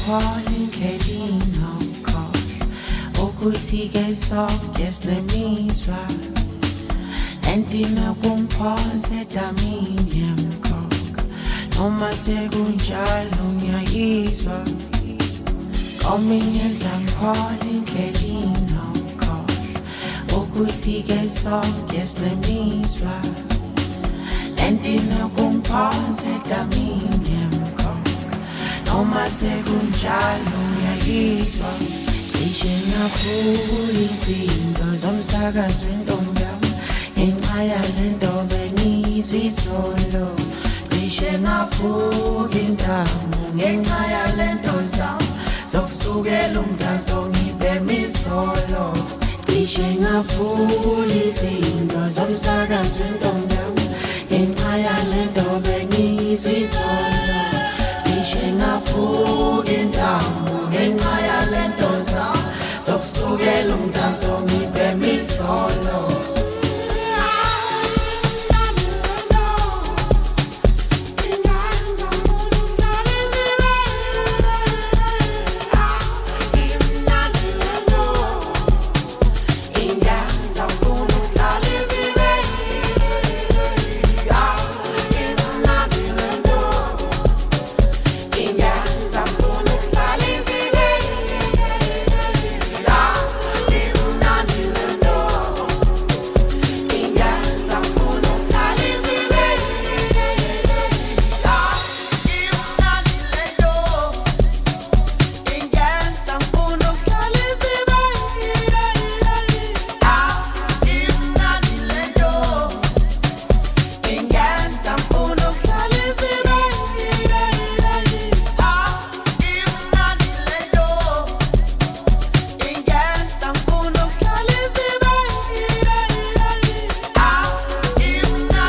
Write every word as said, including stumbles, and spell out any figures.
calling Kedino Kosh Okusi Gesok Nesnemizwa Entina Kumpose Daminium Kok Noma Segunjalo Nyaizwa Coming in I'm calling Kedino Kosh Okusi Gesok Nesnemizwa Entina Kumpose Daminium Noma sekunjalo ngiyayizwa Cishe ngaphula izinto zomsakazo wentombi yami Ngenxa yalento bengizwa izolo Cishe ngaphuka intamo ngenxa yalento zami Zokusukela umdanso ngibhema izolo Cishe ngaphula izinto zomsakazo wentombi yami Ngenxa yalento bengizwa izolo Ngaphuka intamo ngenxa yalento zami Zokusukela umdanso ngibhema izolo